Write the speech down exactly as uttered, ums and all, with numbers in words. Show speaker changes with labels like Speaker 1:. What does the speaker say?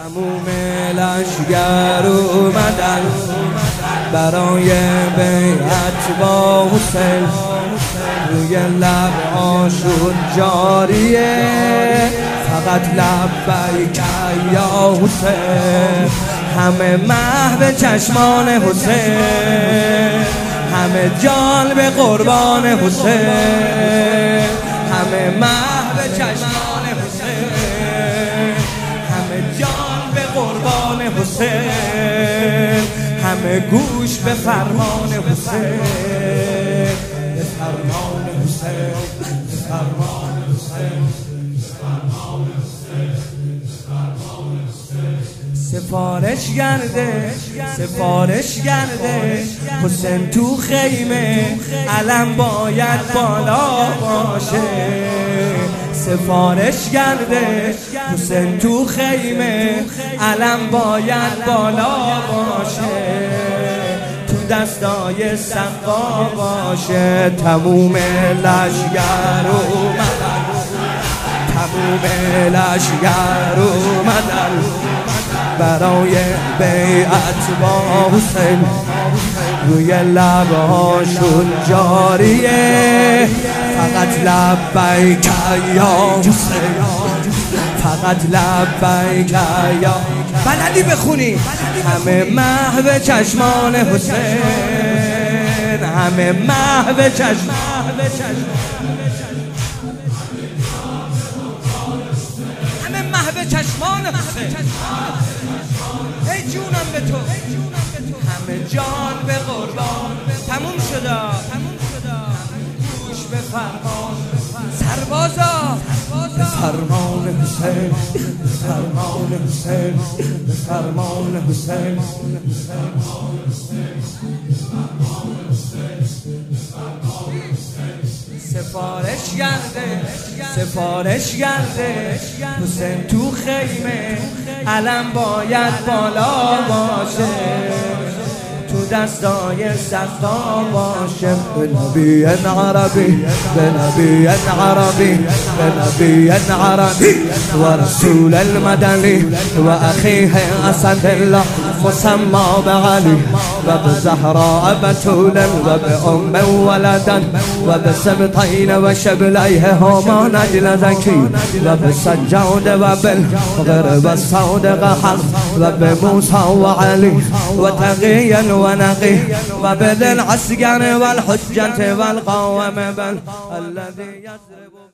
Speaker 1: تموم لشگر اومدن برای بیعت با حسین، روی لبهاشون جاریه فقط لبیک یا حسین. همه محو چشمان حسین، همه جان به قربان حسین، همه محو چشمان حسین، همه جان به قربان حسین، همه گوش به فرمان حسین، به فرمان حسین، به فرمان حسین. سفارش گرده سفارش گرده حسین تو خیمه، علم باید بالا باشه. سفارش گرده حسین تو خیمه، علم باید بالا باشه. تو دستای سقا باشه. تموم لشگر اومدن، تموم لشگر اومدن برای بیعت با حسین، روی لبهاشون جاریه فقط لبیک یا حسین، فقط لبیک یا. بلدی بخونی؟ همه محو چشمان حسین، همه محو چشمان، همه محو چشمان حسین. ای جونم به تو، همه جان به قربان. تموم شده، گوش به فرمان سربازا، به فرمان حسین، به فرمان حسین، به فرمان حسین. سفارش گرده سفارش گرده حسین تو خیمه، علم باید بالا باشه. تو دستای سقا باشه. به نبی عربی، به نبی عربی، به نبی عربی و رسول المدنی و اخیه اسد الله مسمى بعلی و به زهراء بتول و به ام ولدا و به سبطین و شبلیه هما نجل زکی و به سجاد و بالغرب الصادق حق و به موسی و علی و تقی و نقی و به ذی العسکر و الحجة و القوام بل الذي يضرب